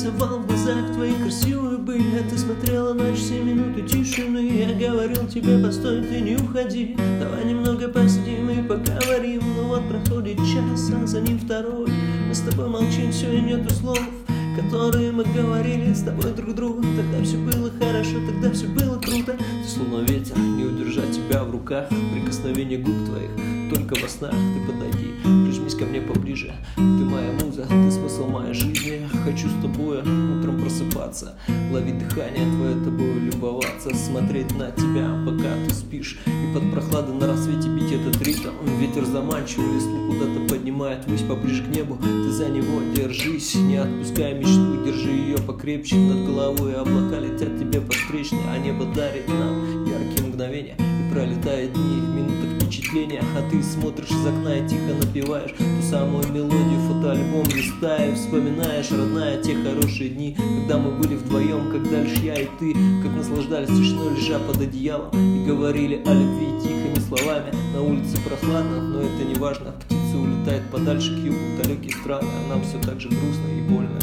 рисовал в глазах твоих красивую быль, а ты смотрела на часы минуты тишины. Я говорил тебе, постой, ты не уходи, давай немного посидим и поговорим. Но вот проходит час, а за ним второй, мы с тобой молчим, все и нету слов, которые мы говорили с тобой друг другу. Тогда все было хорошо, тогда все было круто. Ты словно ветер, не удержать тебя в руках, прикосновение губ твоих только во снах. Ты подойди, прижмись ко мне поближе, ты моя муза, ты смысл моей жизни. Хочу с тобой утром просыпаться, ловить дыхание твое, тобой любоваться, смотреть на тебя, пока ты спишь, и под прохладой на рассвете бить этот ритм. Ветер заманчивый, листву куда-то поднимает ввысь, поближе к небу, ты за него держись, не отпускай мечту, держи ее покрепче. Над головой облака летят тебе по встречной, а небо дарит нам яркие мгновения, и пролетают дни в минутах впечатления. А ты смотришь из окна и тихо напеваешь ту самую мелодию, фотоальбом листая, и вспоминаешь, родная, те хорошие дни, когда мы были вдвоем, когда лишь я и ты, как наслаждались тишиной, лежа под одеялом, и говорили о любви тихими словами. На улице прохладно, но это не важно, птица улетает подальше к югу, в далекие страны, а нам все так же грустно и больно.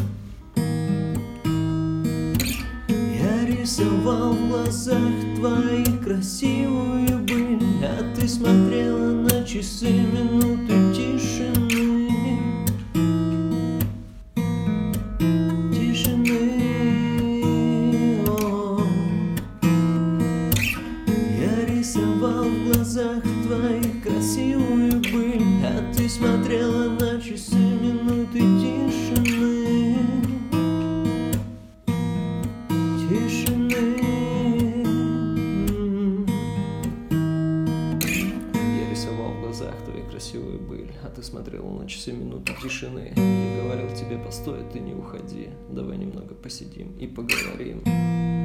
Я рисовал в глазах твоих красивую быль, а ты смотрела на часы минуты тишины. Я рисовал в глазах твоих красивую быль, а ты смотрела на часы минуты тишины. Я рисовал в глазах твоих красивую быль, а ты смотрела на часы минуты тишины. Я говорил тебе, постой, ты не уходи, давай немного посидим и поговорим.